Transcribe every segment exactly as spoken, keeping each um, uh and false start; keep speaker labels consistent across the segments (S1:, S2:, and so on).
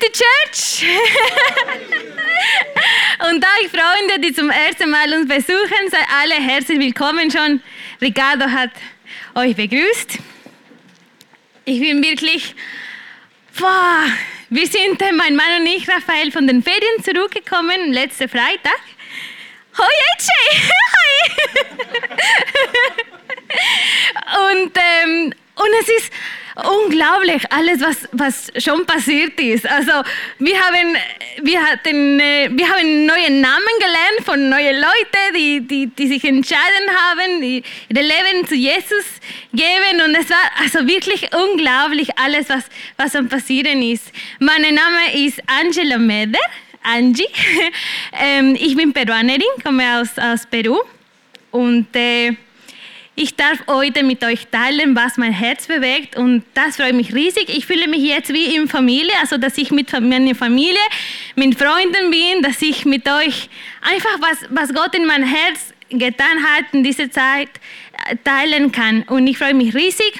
S1: City Church. Und euch Freunde, die zum ersten Mal uns besuchen, seid alle herzlich willkommen schon. Ricardo hat euch begrüßt. Ich bin wirklich, boah, wir sind, mein Mann und ich, Raphael, von den Ferien zurückgekommen, letzten Freitag. Hoi, Ece! Hoi! Und, ähm, und es ist unglaublich, alles, was, was schon passiert ist. Also, wir haben, wir hatten, äh, wir haben neue Namen gelernt von neuen Leuten, die, die, die sich entschieden haben, die ihr Leben zu Jesus geben. Und es war also wirklich unglaublich, alles, was, was am passieren ist. Mein Name ist Angela Meder. Angie. ähm, ich bin Peruanerin, komme aus, aus Peru und äh, ich darf heute mit euch teilen, was mein Herz bewegt und das freut mich riesig. Ich fühle mich jetzt wie in Familie, also dass ich mit meiner Familie, mit Freunden bin, dass ich mit euch einfach was, was Gott in mein Herz getan hat in dieser Zeit teilen kann und ich freue mich riesig.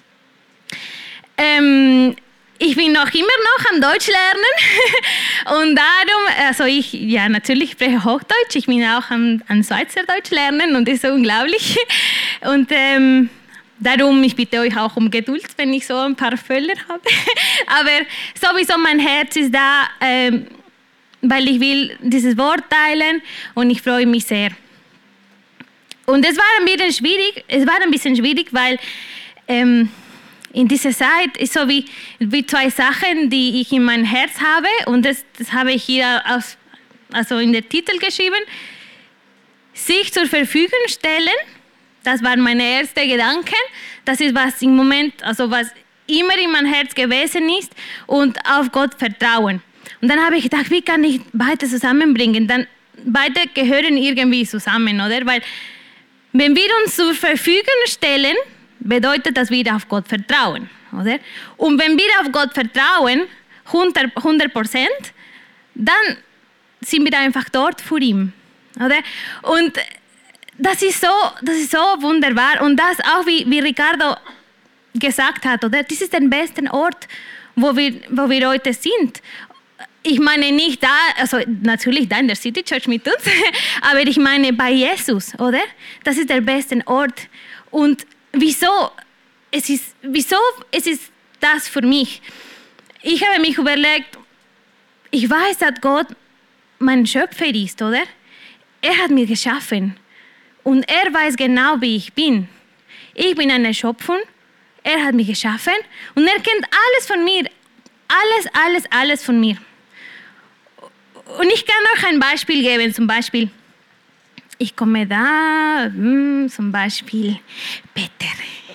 S1: Ähm, Ich bin noch immer noch am Deutsch lernen und darum, also ich, ja natürlich spreche Hochdeutsch, ich bin auch am, am Schweizerdeutsch lernen und das ist so unglaublich und ähm, darum, ich bitte euch auch um Geduld, wenn ich so ein paar Fehler habe, aber sowieso mein Herz ist da, ähm, weil ich will dieses Wort teilen und ich freue mich sehr. Und es war ein bisschen schwierig, es war ein bisschen schwierig, weil ähm, in dieser Zeit ist so wie, wie zwei Sachen, die ich in mein Herz habe und das, das habe ich hier aus, also in den Titel geschrieben. Sich zur Verfügung stellen, das waren meine ersten Gedanken. Das ist was im Moment, also was immer in mein Herz gewesen ist und auf Gott vertrauen. Und dann habe ich gedacht, wie kann ich beide zusammenbringen? Dann beide gehören irgendwie zusammen, oder? Weil wenn wir uns zur Verfügung stellen, bedeutet, dass wir auf Gott vertrauen, oder? Und wenn wir auf Gott vertrauen, hundert Prozent, dann sind wir einfach dort vor ihm, oder? Und das ist so, das ist so wunderbar und das auch, wie, wie Ricardo gesagt hat, oder? Das ist der beste Ort, wo wir, wo wir heute sind. Ich meine nicht da, also natürlich da in der City Church mit uns, aber ich meine bei Jesus, oder? Das ist der beste Ort und Wieso? Es ist, wieso es ist das für mich? Ich habe mich überlegt, ich weiß, dass Gott mein Schöpfer ist, oder? Er hat mich geschaffen und er weiß genau, wie ich bin. Ich bin eine Schöpfung, er hat mich geschaffen und er kennt alles von mir. Alles, alles, alles von mir. Und ich kann euch ein Beispiel geben, zum Beispiel, ich komme da, hm, zum Beispiel Peter.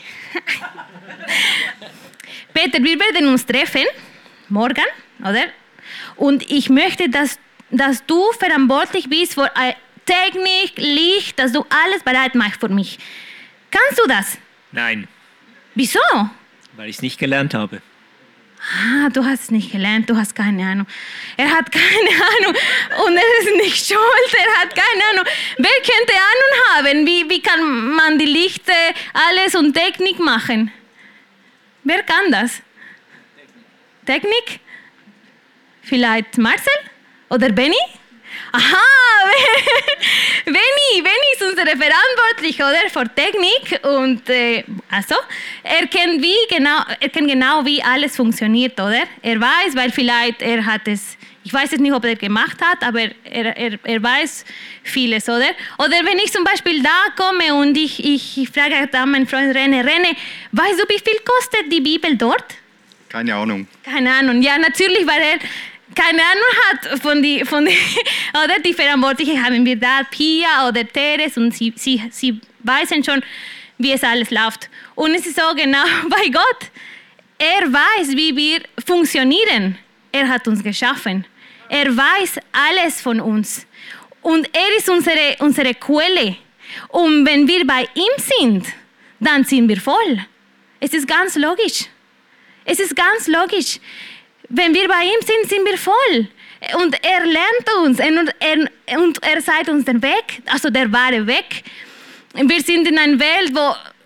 S1: Peter, wir werden uns treffen, morgen, oder? Und ich möchte, dass, dass du verantwortlich bist für Technik, Licht, dass du alles bereit machst für mich. Kannst du das?
S2: Nein.
S1: Wieso?
S2: Weil ich es nicht gelernt habe.
S1: Ah, du hast es nicht gelernt, du hast keine Ahnung. Er hat keine Ahnung und er ist nicht schuld, er hat keine Ahnung. Wer könnte Ahnung haben? Wie, wie kann man die Lichter, alles und Technik machen? Wer kann das? Technik? Technik? Vielleicht Marcel oder Benny? Aha, Benny, Benny ist unsere Verantwortliche, oder, für Technik und äh, also, er kennt, wie genau, er kennt genau, wie alles funktioniert, oder? Er weiß, weil vielleicht er hat es, ich weiß es nicht, ob er gemacht hat, aber er, er, er weiß vieles, oder? Oder wenn ich zum Beispiel da komme und ich, ich, ich frage da meinen Freund René, René, weißt du, wie viel kostet die Bibel dort?
S3: Keine Ahnung.
S1: Keine Ahnung, ja, natürlich, weil er keine Ahnung hat von die, von die, oder die Verantwortlichen haben wir da, Pia oder Teres und sie, sie, sie wissen schon, wie es alles läuft. Und es ist so genau bei Gott. Er weiß, wie wir funktionieren. Er hat uns geschaffen. Er weiß alles von uns. Und er ist unsere, unsere Quelle. Und wenn wir bei ihm sind, dann sind wir voll. Es ist ganz logisch. Es ist ganz logisch. Wenn wir bei ihm sind, sind wir voll. Und er lernt uns und er, und er zeigt uns den Weg, also der wahre Weg. Wir sind in einer Welt, wo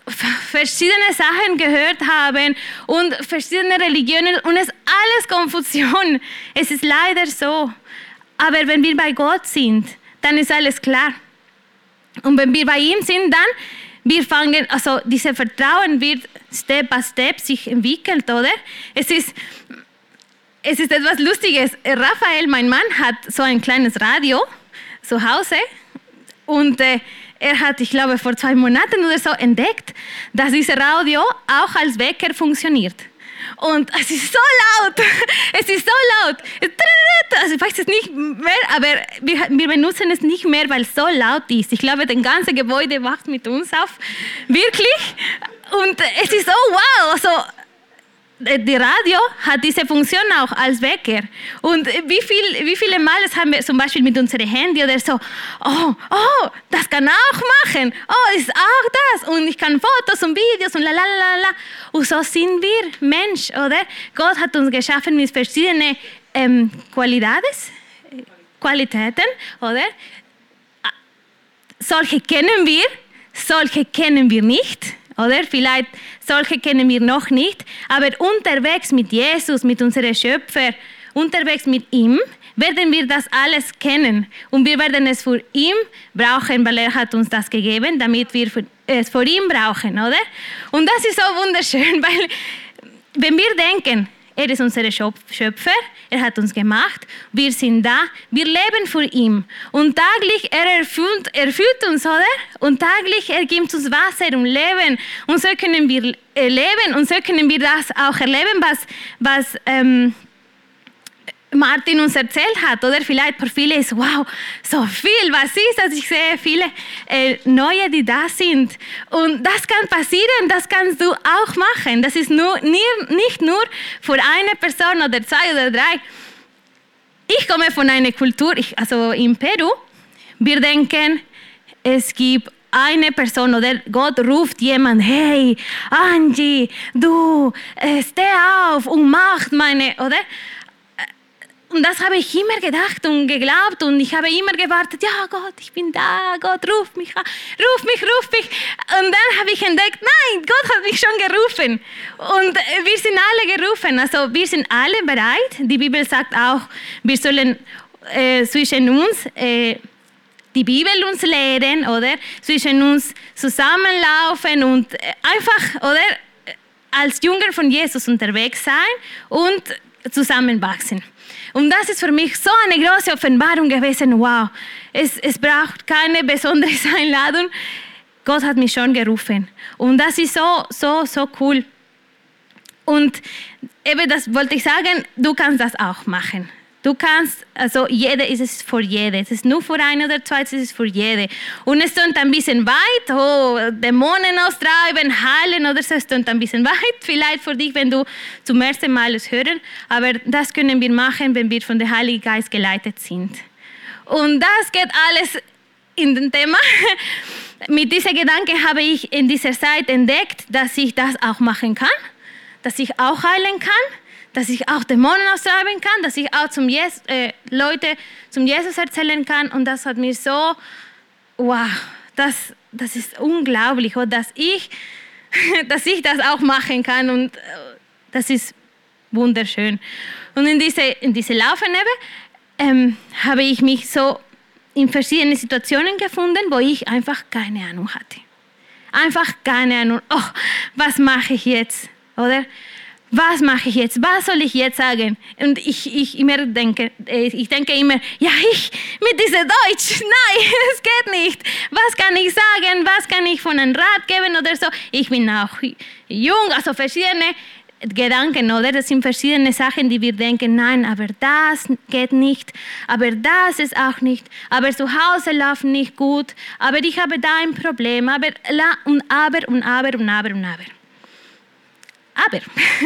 S1: verschiedene Sachen gehört haben und verschiedene Religionen und es ist alles Konfusion. Es ist leider so. Aber wenn wir bei Gott sind, dann ist alles klar. Und wenn wir bei ihm sind, dann wir fangen, also dieses Vertrauen wird Step by Step sich entwickelt, oder? Es ist, es ist etwas Lustiges. Raphael, mein Mann, hat so ein kleines Radio zu Hause und äh, er hat, ich glaube, vor zwei Monaten oder so entdeckt, dass dieses Radio auch als Wecker funktioniert. Und es ist so laut, es ist so laut. Also ich weiß es nicht mehr, aber wir, wir benutzen es nicht mehr, weil es so laut ist. Ich glaube, das ganze Gebäude wacht mit uns auf. Wirklich. Und es ist so wow. Also, die Radio hat diese Funktion auch als Wecker. Und wie, viel, wie viele Mal haben wir zum Beispiel mit unserem Handy oder so, oh, oh, das kann auch machen, oh, ist auch das. Und ich kann Fotos und Videos und la la la la. Und so sind wir Mensch, oder? Gott hat uns geschaffen mit verschiedenen ähm, Qualitäten, Qualitäten, oder? Solche kennen wir, solche kennen wir nicht. Oder vielleicht solche kennen wir noch nicht, aber unterwegs mit Jesus, mit unserem Schöpfer, unterwegs mit ihm, werden wir das alles kennen. Und wir werden es für ihn brauchen, weil er hat uns das gegeben, damit wir es für ihn brauchen, oder? Und das ist so wunderschön, weil wenn wir denken, er ist unser Schöpfer, er hat uns gemacht, wir sind da, wir leben für ihn. Und täglich, er erfüllt, erfüllt uns, oder? Und täglich, er gibt uns Wasser und Leben. Und so können wir leben und so können wir das auch erleben, was, was ähm, Martin uns erzählt hat, oder? Vielleicht für viele ist, wow, so viel, was ist das? Ich sehe viele äh, Neue, die da sind. Und das kann passieren, das kannst du auch machen. Das ist nur, nie, nicht nur für eine Person oder zwei oder drei. Ich komme von einer Kultur, ich, also in Peru, wir denken, es gibt eine Person oder Gott ruft jemand, hey, Angie, du, äh, steh auf und mach meine, oder? Und das habe ich immer gedacht und geglaubt und ich habe immer gewartet, ja Gott, ich bin da, Gott, ruf mich an, ruf mich, ruf mich. Und dann habe ich entdeckt, nein, Gott hat mich schon gerufen. Und wir sind alle gerufen, also wir sind alle bereit. Die Bibel sagt auch, wir sollen äh, zwischen uns äh, die Bibel uns lehren, oder? Zwischen uns zusammenlaufen und einfach, oder? Als Jünger von Jesus unterwegs sein und zusammenwachsen. Und das ist für mich so eine große Offenbarung gewesen. Wow, es, es braucht keine besondere Einladung. Gott hat mich schon gerufen. Und das ist so, so, so cool. Und eben das wollte ich sagen, du kannst das auch machen. Du kannst, also jeder ist es für jede. Es ist nur für eine oder zwei, es ist für jede. Und es klingt ein bisschen weit, oh, Dämonen austreiben, heilen oder so, es klingt ein bisschen weit, vielleicht für dich, wenn du zum ersten Mal es hören. Aber das können wir machen, wenn wir von dem Heiligen Geist geleitet sind. Und das geht alles in dem Thema. Mit diesem Gedanken habe ich in dieser Zeit entdeckt, dass ich das auch machen kann, dass ich auch heilen kann, dass ich auch Dämonen austreiben kann, dass ich auch zum Jesus, äh, Leute zum Jesus erzählen kann. Und das hat mir so, wow, das, das ist unglaublich, dass ich, dass ich das auch machen kann. Und das ist wunderschön. Und in diese, in diese Laufen ähm, habe ich mich so in verschiedenen Situationen gefunden, wo ich einfach keine Ahnung hatte. Einfach keine Ahnung, oh, was mache ich jetzt, oder? Was mache ich jetzt? Was soll ich jetzt sagen? Und ich, ich, immer denke, ich denke immer, ja, ich mit diesem Deutsch, nein, es geht nicht. Was kann ich sagen? Was kann ich von einem Rat geben oder so? Ich bin auch jung, also verschiedene Gedanken, oder? Das sind verschiedene Sachen, die wir denken, nein, aber das geht nicht, aber das ist auch nicht, aber zu Hause läuft nicht gut, aber ich habe da ein Problem, aber und aber und aber und aber und aber. Aber,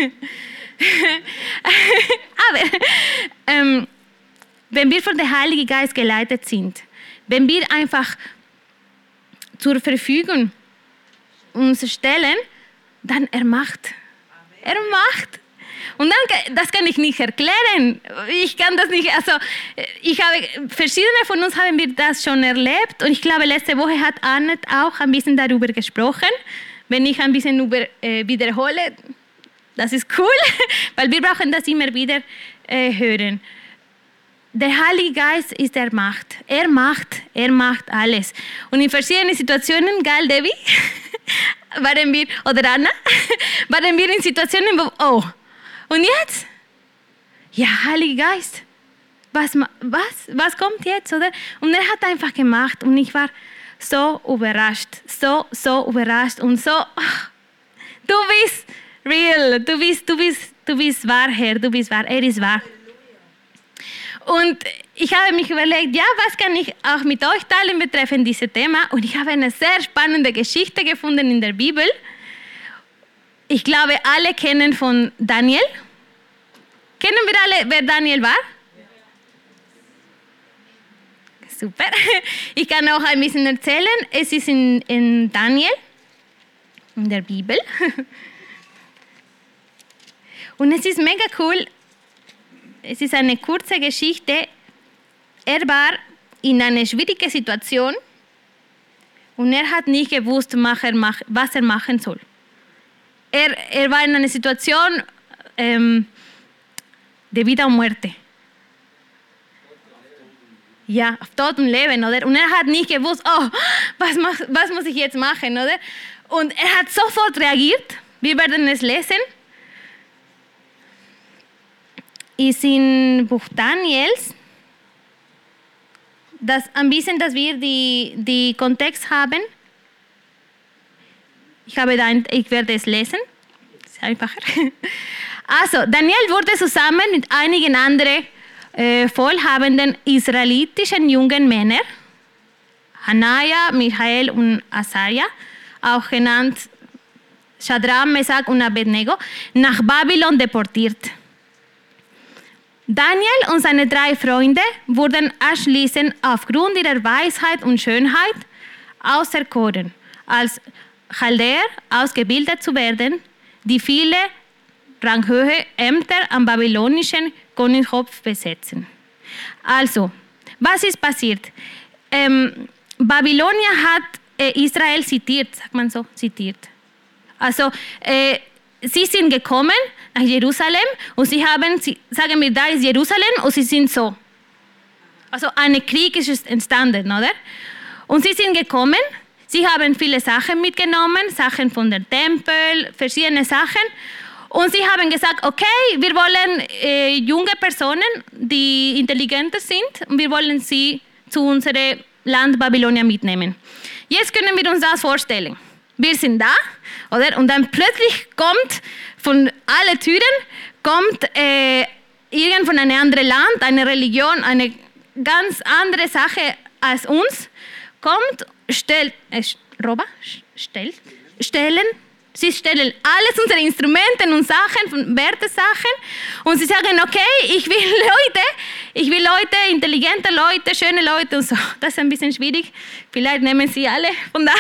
S1: aber ähm, wenn wir von dem Heiligen Geist geleitet sind, wenn wir einfach zur Verfügung uns stellen, dann er macht. Er macht. Und dann, das kann ich nicht erklären. Ich kann das nicht, also ich habe, verschiedene von uns haben wir das schon erlebt und ich glaube, letzte Woche hat Annette auch ein bisschen darüber gesprochen, wenn ich ein bisschen über, äh, wiederhole, das ist cool, weil wir brauchen das immer wieder äh, hören. Der Heilige Geist ist der Macht. Er macht, er macht alles. Und in verschiedenen Situationen, gell, Debbie, waren wir, oder Anna, waren wir in Situationen, wo, oh, und jetzt? Ja, Heilige Geist, was, was, was kommt jetzt, oder? Und er hat einfach gemacht und ich war so überrascht, so, so überrascht und so, ach, du bist real, du bist, du bist, du bist wahr, Herr, du bist wahr, er ist wahr. Und ich habe mich überlegt, ja, was kann ich auch mit euch teilen betreffend dieses Thema? Und ich habe eine sehr spannende Geschichte gefunden in der Bibel. Ich glaube, alle kennen von Daniel. Kennen wir alle, wer Daniel war? Super. Ich kann auch ein bisschen erzählen. Es ist in, in Daniel, in der Bibel. Und es ist mega cool. Es ist eine kurze Geschichte. Er war in einer schwierigen Situation und er hat nicht gewusst, was er machen soll. Er, er war in einer Situation ähm, de vida o muerte. Ja, auf Tod und Leben, oder? Und er hat nicht gewusst, oh, was, mach, was muss ich jetzt machen, oder? Und er hat sofort reagiert. Wir werden es lesen. Ist in Buch Daniels, das ein bisschen, dass wir die, die Kontext haben. Ich, habe da, ich werde es lesen. Das ist einfacher. Also, Daniel wurde zusammen mit einigen anderen äh, wohlhabenden israelitischen jungen Männern, Hanania, Michael und Asaria, auch genannt Shadrach, Mesach und Abednego, nach Babylon deportiert. Daniel und seine drei Freunde wurden anschließend aufgrund ihrer Weisheit und Schönheit auserkoren, als Chaldeer ausgebildet zu werden, die viele ranghöhe Ämter am babylonischen Königshof besetzen. Also, was ist passiert? Ähm, Babylonien hat äh, Israel zitiert, sagt man so, zitiert. Also, äh, sie sind gekommen nach Jerusalem und sie haben, sie, sagen wir, da ist Jerusalem und sie sind so. Also ein Krieg ist entstanden, oder? Und sie sind gekommen, sie haben viele Sachen mitgenommen, Sachen von dem Tempel, verschiedene Sachen. Und sie haben gesagt, okay, wir wollen äh, junge Personen, die intelligenter sind, und wir wollen sie zu unserem Land Babylonien mitnehmen. Jetzt können wir uns das vorstellen. Wir sind da, oder? Und dann plötzlich kommt von allen Türen kommt äh, irgend von einem anderen Land, eine Religion, eine ganz andere Sache als uns, kommt, stellt, äh, Roba, stellt, stellen, sie stellen alles unsere Instrumente und Sachen, Wertesachen, und sie sagen, okay, ich will Leute, ich will Leute, intelligente Leute, schöne Leute und so. Das ist ein bisschen schwierig. Vielleicht nehmen sie alle von da.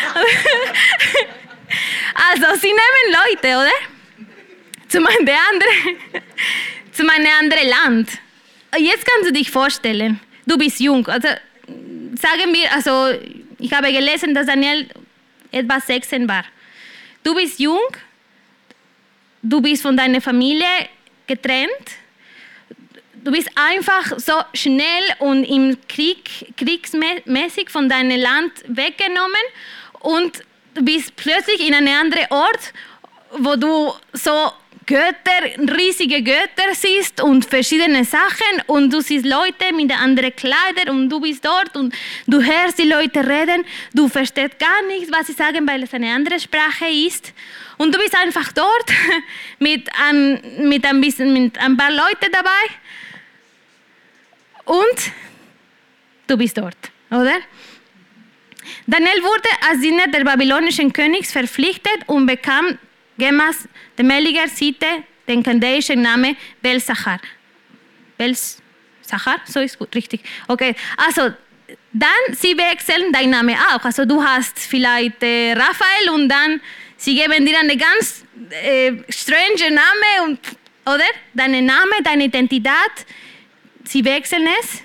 S1: Also, sie nehmen Leute, oder? Zu meinem anderen, zu meinem anderen Land. Jetzt kannst du dich vorstellen, du bist jung. Also, sagen wir, also, ich habe gelesen, dass Daniel etwa sechzehn war. Du bist jung, du bist von deiner Familie getrennt, du bist einfach so schnell und im Krieg, kriegsmäßig von deinem Land weggenommen und du bist plötzlich in einem anderen Ort, wo du so Götter, riesige Götter siehst und verschiedene Sachen und du siehst Leute mit anderen Kleidern und du bist dort und du hörst die Leute reden, du verstehst gar nichts, was sie sagen, weil es eine andere Sprache ist und du bist einfach dort mit ein, mit ein, bisschen, mit ein paar Leuten dabei und du bist dort, oder? Daniel wurde als Diener der babylonischen Königs verpflichtet und bekam gemäß damaliger Sitte den chaldäischen Namen Belsachar. Belsachar, so ist gut, richtig. Okay, also dann sie wechseln deinen Namen auch. Also du hast vielleicht äh, Raphael und dann sie geben dir einen ganz äh, strange Name, und, oder? Deinen Name, deine Identität, sie wechseln es.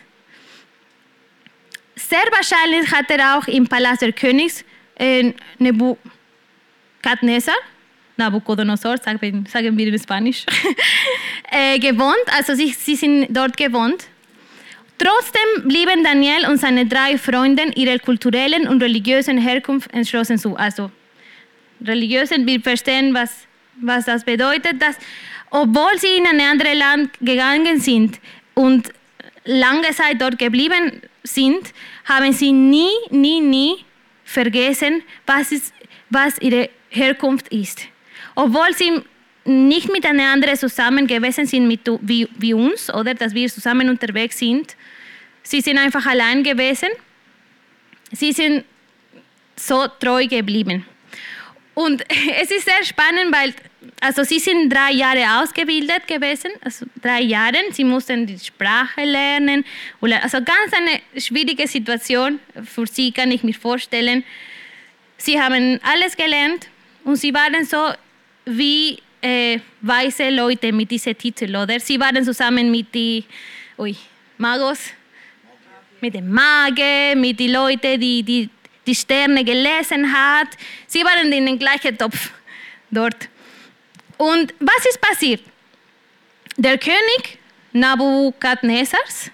S1: Sehr wahrscheinlich hat er auch im Palast des Königs äh, Nebu, Nebukadnezar, Nabucodonosor, sagen, sagen wir in Spanisch, äh, gewohnt, also sie, sie sind dort gewohnt. Trotzdem blieben Daniel und seine drei Freunde ihrer kulturellen und religiösen Herkunft entschlossen zu. Also religiösen, wir verstehen, was, was das bedeutet, dass obwohl sie in ein anderes Land gegangen sind und lange Zeit dort geblieben sind, haben sie nie, nie, nie vergessen, was, ist, was ihre Herkunft ist. Obwohl sie nicht miteinander zusammen gewesen sind mit, wie, wie uns, oder dass wir zusammen unterwegs sind. Sie sind einfach allein gewesen. Sie sind so treu geblieben. Und es ist sehr spannend, weil also sie sind drei Jahre ausgebildet gewesen, also drei Jahre. Sie mussten die Sprache lernen. Also ganz eine schwierige Situation für sie, kann ich mir vorstellen. Sie haben alles gelernt und sie waren so wie äh, weise Leute mit diesem Titel, oder? Sie waren zusammen mit den Magos, mit den Magen, mit den Leuten, die, die die Sterne gelesen hat. Sie waren in den gleichen Topf dort. Und was ist passiert? Der König Nabukadnezars,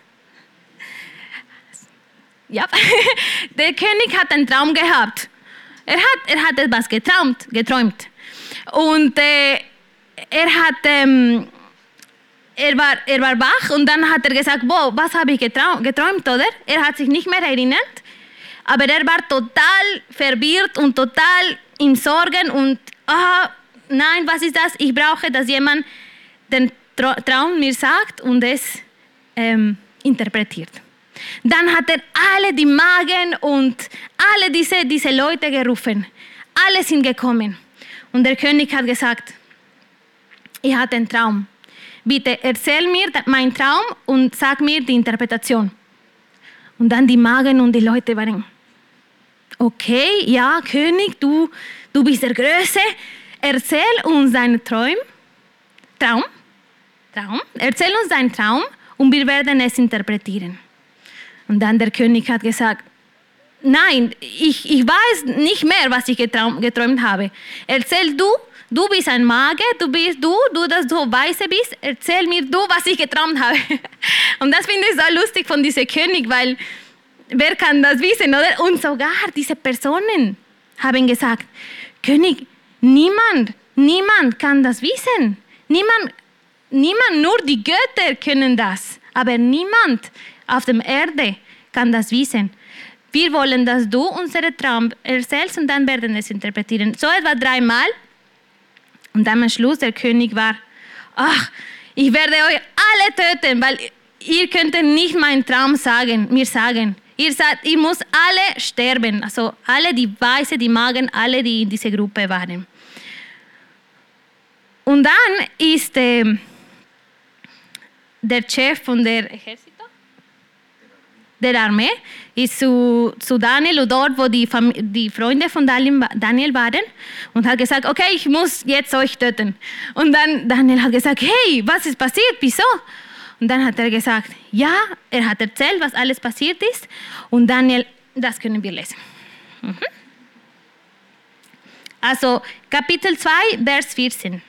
S1: ja, der König hat einen Traum gehabt. Er hat, er hat etwas geträumt, geträumt. Und äh, er hat, ähm, er war, er war wach und dann hat er gesagt, wow, was habe ich geträumt, geträumt, oder? Er hat sich nicht mehr erinnert, aber er war total verwirrt und total in Sorgen und, ah, nein, was ist das? Ich brauche, dass jemand den Traum mir sagt und es ähm, interpretiert. Dann hat er alle die Magen und alle diese, diese Leute gerufen. Alle sind gekommen. Und der König hat gesagt, ich hatte einen Traum. Bitte erzähl mir meinen Traum und sag mir die Interpretation. Und dann die Magen und die Leute waren, okay, ja, König, du, du bist der Größte. Erzähl uns deinen Traum. Traum. Traum. Erzähl uns deinen Traum und wir werden es interpretieren. Und dann der König hat gesagt, nein, ich, ich weiß nicht mehr, was ich getraum, geträumt habe. Erzähl du, du bist ein Mage, du bist du, du, dass du weise bist, erzähl mir du, was ich geträumt habe. Und das finde ich so lustig von diesem König, weil wer kann das wissen, oder? Und sogar diese Personen haben gesagt, König, niemand, niemand kann das wissen. Niemand, niemand, nur die Götter können das. Aber niemand auf der Erde kann das wissen. Wir wollen, dass du unseren Traum erzählst und dann werden wir es interpretieren. So etwa dreimal. Und dann am Schluss der König war, ach, ich werde euch alle töten, weil ihr könnt nicht meinen Traum sagen, mir sagen. Ihr sagt, ich muss alle sterben. Also alle die Weise, die Magen, alle, die in dieser Gruppe waren. Und dann ist äh, der Chef von der Exército, der Armee, ist zu, zu Daniel und dort, wo die, Fam- die Freunde von Daniel waren und hat gesagt, okay, ich muss jetzt euch töten. Und dann Daniel hat gesagt, hey, was ist passiert, wieso? Und dann hat er gesagt, ja, er hat erzählt, was alles passiert ist. Und Daniel, das können wir lesen. Mhm. Also Kapitel zwei, Vers vierzehn.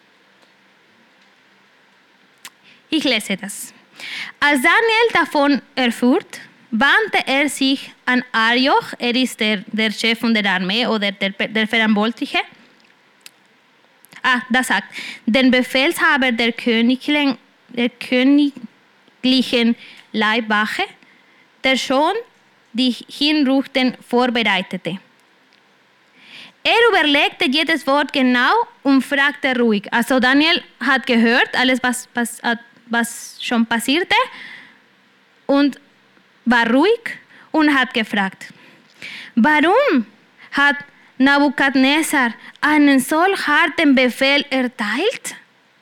S1: Ich lese das. Als Daniel davon erfuhr, wandte er sich an Arioch, er ist der, der Chef von der Armee oder der, der Verantwortliche. Ah, das sagt, den Befehlshaber der königlichen, der königlichen Leibwache, der schon die Hinrichtung vorbereitete. Er überlegte jedes Wort genau und fragte ruhig. Also Daniel hat gehört, alles was, was, was schon passierte und war ruhig und hat gefragt, warum hat Nabukadnezar einen solch harten Befehl erteilt?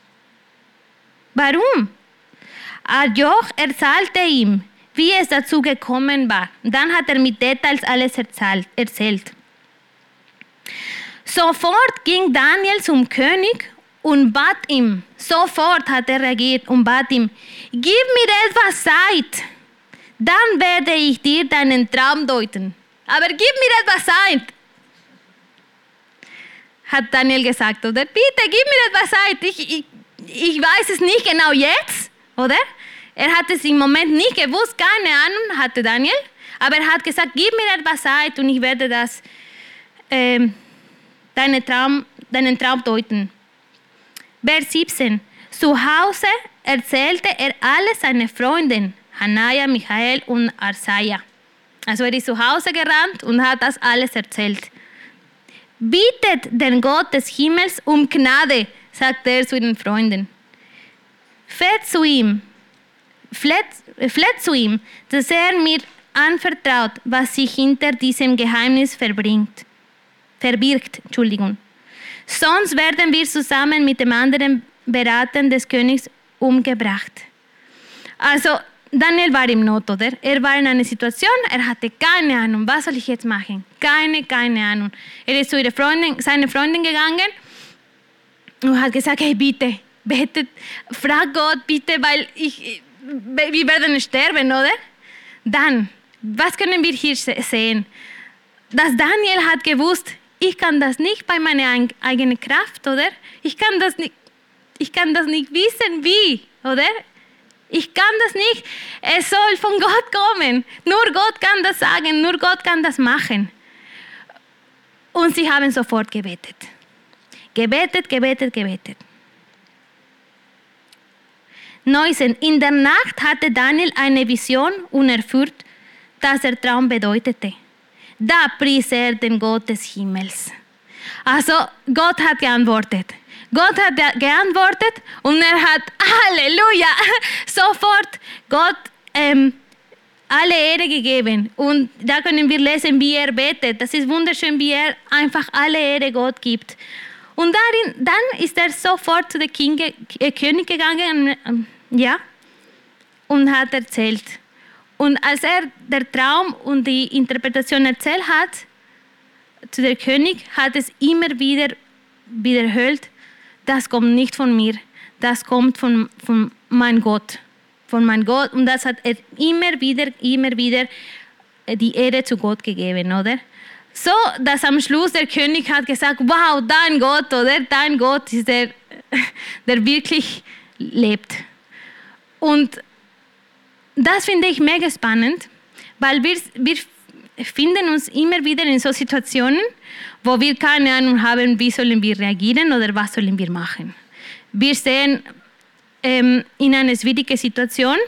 S1: Warum? Arioch erzählte ihm, wie es dazu gekommen war. Dann hat er mit Details alles erzählt. Sofort ging Daniel zum König und bat ihm, sofort hat er reagiert und bat ihm, gib mir etwas Zeit, dann werde ich dir deinen Traum deuten. Aber gib mir etwas Zeit. hat Daniel gesagt, oder? Bitte, gib mir etwas Zeit. Ich, ich, ich weiß es nicht genau jetzt, oder? Er hat es im Moment nicht gewusst, keine Ahnung hatte Daniel. Aber er hat gesagt, gib mir etwas Zeit und ich werde das, ähm, deinen, Traum, deinen Traum deuten. Vers siebzehn. Zu Hause erzählte er alle seine Freunden, Hanaja, Michael und Asaja. Also er ist zu Hause gerannt und hat das alles erzählt. Bittet den Gott des Himmels um Gnade, sagte er zu den Freunden. Fleht zu ihm, fleht, fleht zu ihm, dass er mir anvertraut, was sich hinter diesem Geheimnis verbringt, verbirgt. Entschuldigung. Sonst werden wir zusammen mit dem anderen Berater des Königs umgebracht. Also Daniel war im Not, oder? Er war in einer Situation, er hatte keine Ahnung, was soll ich jetzt machen? Keine, keine Ahnung. Er ist zu ihrer Freundin, seiner Freundin gegangen und hat gesagt, hey, bitte, betet, frag Gott, bitte, weil ich, wir werden sterben, oder? Dann, was können wir hier sehen? Dass Daniel hat gewusst, ich kann das nicht bei meiner eigenen Kraft, oder? Ich kann das nicht, ich kann das nicht wissen, wie, oder? Ich kann das nicht. Es soll von Gott kommen. Nur Gott kann das sagen, nur Gott kann das machen. Und sie haben sofort gebetet. Gebetet, gebetet, gebetet. neunzehn. In der Nacht hatte Daniel eine Vision und erfüllt, dass der Traum bedeutete. Da pries er den Gott des Himmels. Also Gott hat geantwortet. Gott hat geantwortet und er hat, Halleluja, sofort Gott ähm, alle Ehre gegeben. Und da können wir lesen, wie er betet. Das ist wunderschön, wie er einfach alle Ehre Gott gibt. Und darin, dann ist er sofort zu dem King, äh, König gegangen, äh, ja, und hat erzählt. Und als er den Traum und die Interpretation erzählt hat, zu der König, hat es immer wieder wiederholt, das kommt nicht von mir, das kommt von, von meinem Gott, von meinem Gott. Und das hat er immer wieder, immer wieder die Ehre zu Gott gegeben, oder? So, dass am Schluss der König hat gesagt, wow, dein Gott, oder? Dein Gott ist der, der wirklich lebt. Und das finde ich mega spannend, weil wir, wir finden uns immer wieder in so Situationen, wo wir keine Ahnung haben, wie sollen wir reagieren oder was sollen wir machen. Wir sehen ähm, in einer schwierigen Situation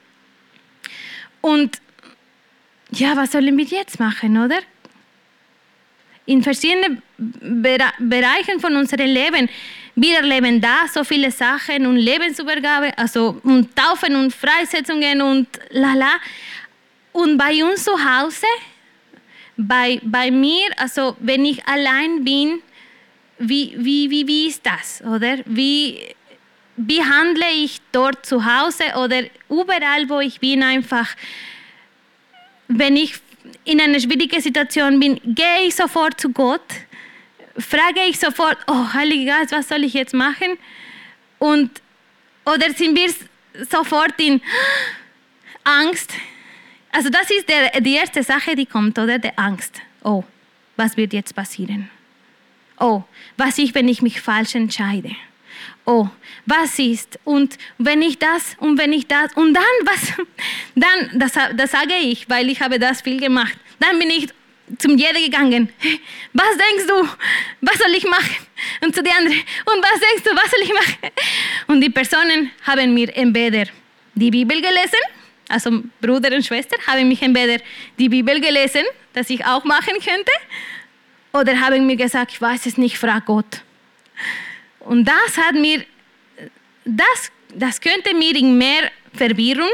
S1: und ja, was sollen wir jetzt machen, oder? In verschiedenen Bere- Bereichen von unserem Leben. Wir erleben da so viele Sachen und Lebensübergabe, also und Taufen und Freisetzungen und lala. Und bei uns zu Hause, bei, bei mir, also wenn ich allein bin, wie, wie, wie, wie ist das, oder? Wie, wie handle ich dort zu Hause oder überall, wo ich bin, einfach, wenn ich in einer schwierigen Situation bin, gehe ich sofort zu Gott, frage ich sofort, oh Heiliger Geist, was soll ich jetzt machen? Und, oder sind wir sofort in Angst? Also das ist der, die erste Sache, die kommt, oder? Die Angst. Oh, was wird jetzt passieren? Oh, was ist, wenn ich mich falsch entscheide? Oh, was ist? Und wenn ich das und wenn ich das und dann was? Dann, das, das sage ich, weil ich habe das viel gemacht. Dann bin ich zum Jeder gegangen. Was denkst du? Was soll ich machen? Und zu den anderen. Und was denkst du? Was soll ich machen? Und die Personen haben mir entweder die Bibel gelesen, also Bruder und Schwester, haben mich entweder die Bibel gelesen, dass ich auch machen könnte, oder haben mir gesagt, ich weiß es nicht, frag Gott. Und das hat mir, das, das könnte mir in mehr Verwirrung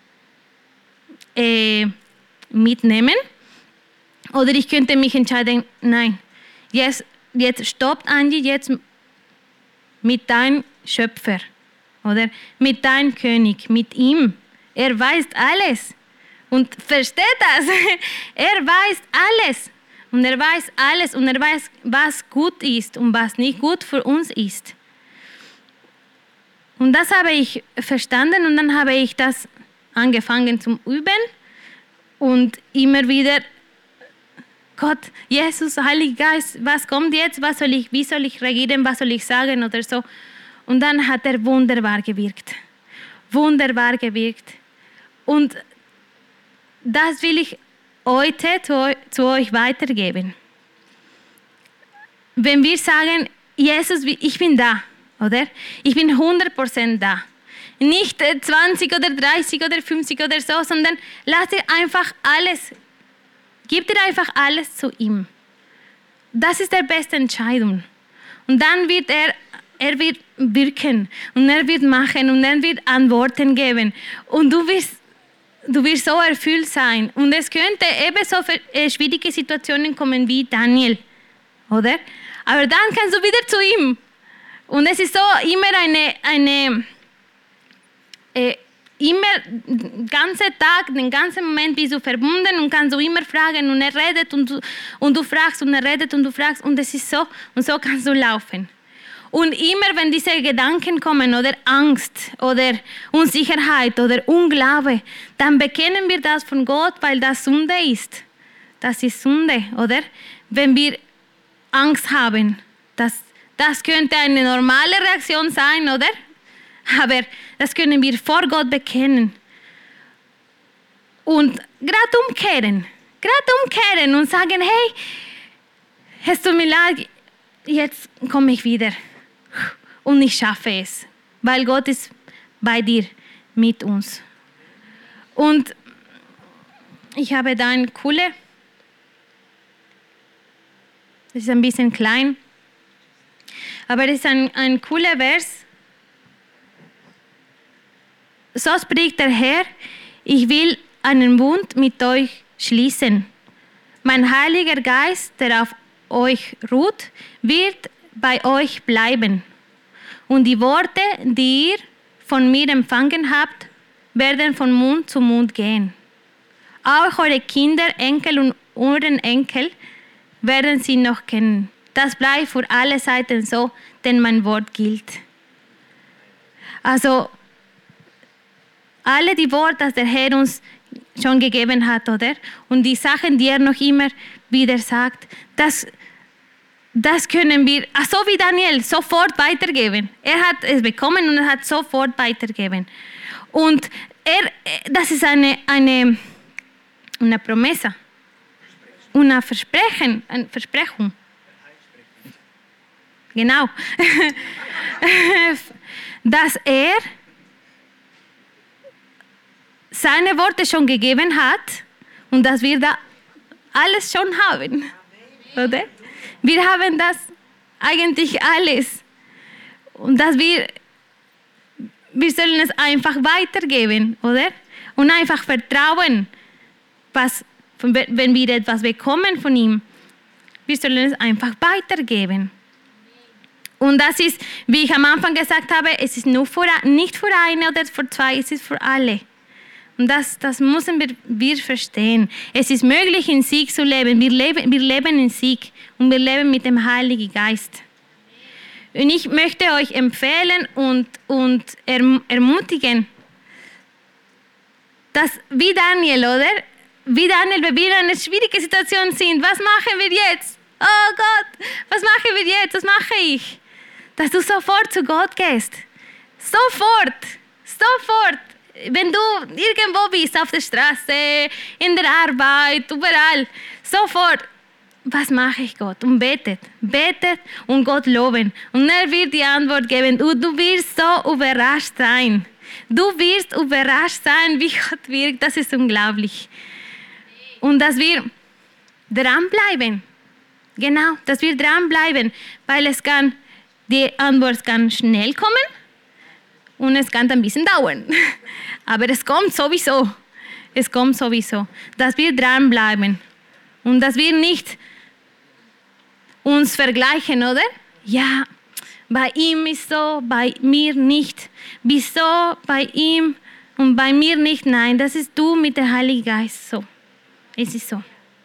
S1: äh, mitnehmen. Oder ich könnte mich entscheiden, nein, jetzt, jetzt stoppt Angie, jetzt mit deinem Schöpfer, oder mit deinem König, mit ihm. Er weiß alles und versteht das. Er weiß alles und er weiß alles und er weiß, was gut ist und was nicht gut für uns ist. Und das habe ich verstanden und dann habe ich das angefangen zu üben und immer wieder Gott, Jesus, Heiliger Geist, was kommt jetzt? Was soll ich, wie soll ich reagieren? Was soll ich sagen oder so? Und dann hat er wunderbar gewirkt. Wunderbar gewirkt. Und das will ich heute zu, zu euch weitergeben. Wenn wir sagen, Jesus, ich bin da, oder? Ich bin hundert Prozent da. Nicht zwanzig oder dreißig oder fünfzig oder so, sondern lass dir einfach alles, gib dir einfach alles zu ihm. Das ist die beste Entscheidung. Und dann wird er, er wird wirken und er wird machen und er wird Antworten geben. Und du wirst, du wirst so erfüllt sein. Und es könnte ebenso schwierige Situationen kommen wie Daniel, oder? Aber dann kannst du wieder zu ihm. Und es ist so immer eine, eine äh, immer den ganzen Tag, den ganzen Moment bist du verbunden und kannst du immer fragen und er redet und du, und du fragst und er redet und du fragst und es ist so und so kannst du laufen. Und immer wenn diese Gedanken kommen oder Angst oder Unsicherheit oder Unglaube, dann bekennen wir das von Gott, weil das Sünde ist. Das ist Sünde, oder? Wenn wir Angst haben. Das, das könnte eine normale Reaktion sein, oder? Aber das können wir vor Gott bekennen. Und gerade umkehren. Gerade umkehren und sagen, hey, es tut mir leid, jetzt komme ich wieder. Und ich schaffe es. Weil Gott ist bei dir, mit uns. Und ich habe da eine coole. Das ist ein bisschen klein. Aber das ist ein, ein cooler Vers. So spricht der Herr, ich will einen Bund mit euch schließen. Mein Heiliger Geist, der auf euch ruht, wird bei euch bleiben. Und die Worte, die ihr von mir empfangen habt, werden von Mund zu Mund gehen. Auch eure Kinder, Enkel und Urenenkel werden sie noch kennen. Das bleibt für alle Seiten so, denn mein Wort gilt. Also, alle die Worte, die der Herr uns schon gegeben hat, oder? Und die Sachen, die er noch immer wieder sagt, das, das können wir, so wie Daniel, sofort weitergeben. Er hat es bekommen und er hat sofort weitergeben. Und er, das ist eine, eine, eine Promesa. Ein Versprechen, eine Versprechung. Genau. Dass er seine Worte schon gegeben hat und dass wir da alles schon haben. Oder? Wir haben das eigentlich alles. Und dass wir, wir sollen es einfach weitergeben, oder? Und einfach vertrauen, was wenn wir etwas bekommen von ihm, wir sollen es einfach weitergeben. Und das ist, wie ich am Anfang gesagt habe, es ist nur für, nicht für eine oder für zwei, es ist für alle. Und das, das müssen wir, wir verstehen. Es ist möglich, in Sieg zu leben. Wir leben, wir leben in Sieg und wir leben mit dem Heiligen Geist. Und ich möchte euch empfehlen und, und erm, ermutigen, dass wie Daniel, oder? Wie Daniel, wenn wir in einer schwierigen Situation sind, was machen wir jetzt? Oh Gott, was machen wir jetzt? Was mache ich? Dass du sofort zu Gott gehst. Sofort, sofort. Wenn du irgendwo bist, auf der Straße, in der Arbeit, überall, sofort. Was mache ich, Gott? Und betet, betet und Gott loben. Und er wird die Antwort geben. Und du wirst so überrascht sein. Du wirst überrascht sein, wie Gott wirkt. Das ist unglaublich. Und dass wir dranbleiben. Genau, dass wir dranbleiben, weil es kann, die Antwort kann schnell kommen und es kann ein bisschen dauern. Aber es kommt sowieso. Es kommt sowieso. Dass wir dranbleiben und dass wir nicht uns vergleichen, oder? Ja, bei ihm ist so, bei mir nicht. Wieso bei ihm und bei mir nicht? Nein, das ist du mit dem Heiligen Geist so. Es ist so.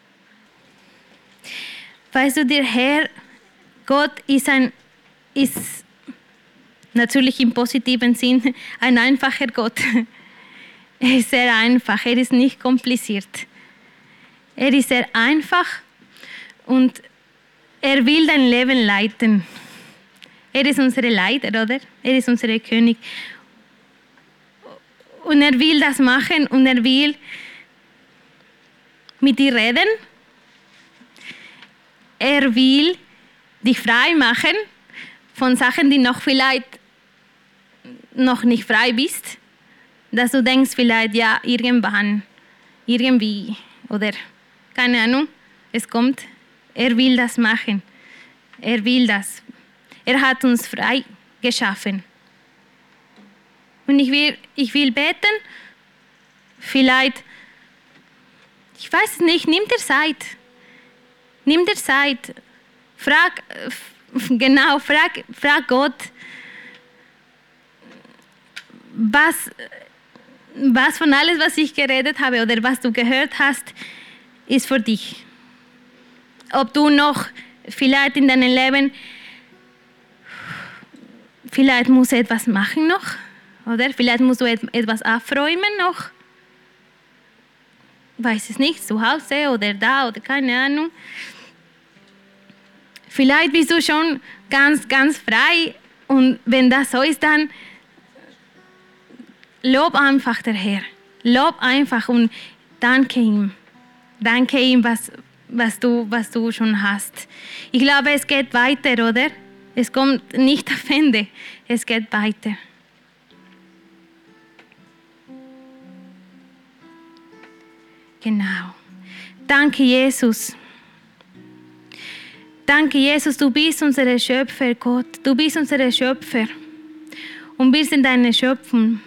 S1: Weißt du, der Herr, Gott ist ein, ist natürlich im positiven Sinn ein einfacher Gott. Er ist sehr einfach, er ist nicht kompliziert. Er ist sehr einfach Und er will dein Leben leiten. Er ist unser Leiter, oder? Er ist unser König. Und er will das machen und er will mit dir reden. Er will dich frei machen von Sachen, die noch vielleicht noch nicht frei bist. Dass du denkst vielleicht, ja, irgendwann, irgendwie oder keine Ahnung, es kommt. Er will das machen. Er will das. Er hat uns frei geschaffen. Und ich will, ich will beten, vielleicht, ich weiß es nicht, nimm dir Zeit. Nimm dir Zeit. Frag, genau, frag, frag Gott, was, was von alles, was ich geredet habe oder was du gehört hast, ist für dich. Ob du noch vielleicht in deinem Leben, vielleicht musst du etwas machen noch, oder? Vielleicht musst du etwas aufräumen noch. Weiß es nicht, zu Hause oder da oder keine Ahnung. Vielleicht bist du schon ganz, ganz frei und wenn das so ist, dann lob einfach der Herr. Lob einfach und danke ihm. Danke ihm, was, was, du, was du schon hast. Ich glaube, es geht weiter, oder? Es kommt nicht auf Ende, es geht weiter. Genau. Danke, Jesus. Danke, Jesus, du bist unser Schöpfer, Gott. Du bist unser Schöpfer. Und wir sind deine Schöpfung.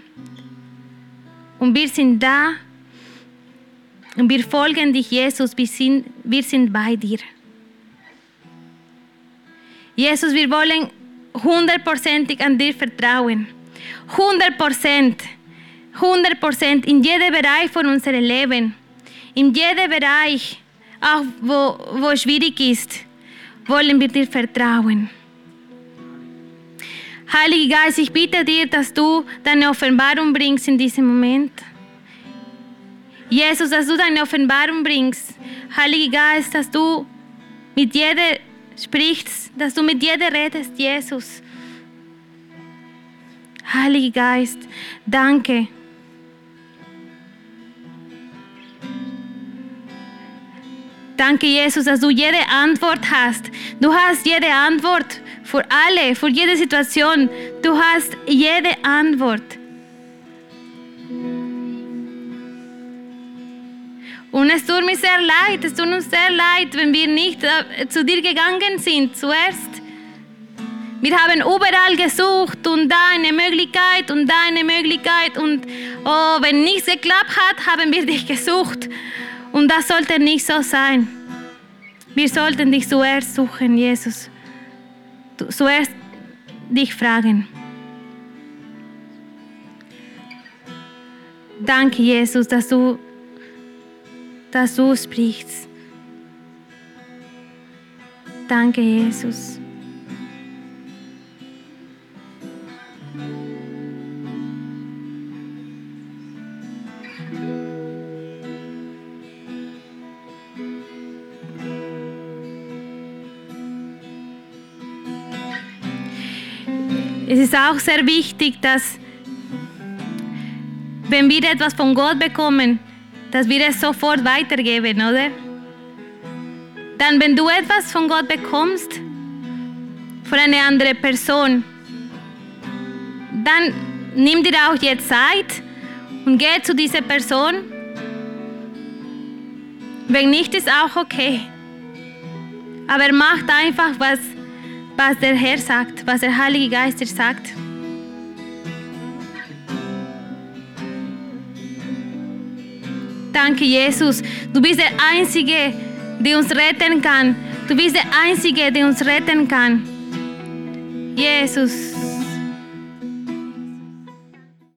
S1: Und wir sind da. Und wir folgen dich, Jesus. Wir sind, wir sind bei dir. Jesus, wir wollen hundertprozentig an dir vertrauen. hundert Prozent. hundert Prozent in jedem Bereich von unserem Leben. In jedem Bereich, auch wo, wo es schwierig ist, wollen wir dir vertrauen. Heiliger Geist, ich bitte dir, dass du deine Offenbarung bringst in diesem Moment. Jesus, dass du deine Offenbarung bringst. Heiliger Geist, dass du mit jedem sprichst, dass du mit jedem redest, Jesus. Heiliger Geist, danke. Danke, Jesus, dass du jede Antwort hast. Du hast jede Antwort für alle, für jede Situation. Du hast jede Antwort. Und es tut mir sehr leid, es tut uns sehr leid, wenn wir nicht zu dir gegangen sind zuerst. Wir haben überall gesucht und da eine Möglichkeit und da eine Möglichkeit. Und oh, wenn nichts geklappt hat, haben wir dich gesucht. Und das sollte nicht so sein. Wir sollten dich zuerst suchen, Jesus. Zuerst dich fragen. Danke, Jesus, dass du, dass du sprichst. Danke, Jesus. Es ist auch sehr wichtig, dass wenn wir etwas von Gott bekommen, dass wir es sofort weitergeben, oder? Dann, wenn du etwas von Gott bekommst, von einer anderen Person, dann nimm dir auch jetzt Zeit und geh zu dieser Person. Wenn nicht, ist auch okay. Aber macht einfach, was, was der Herr sagt, was der Heilige Geist dir sagt. Danke, Jesus. Du bist der Einzige, der uns retten kann. Du bist der Einzige, der uns retten kann. Jesus.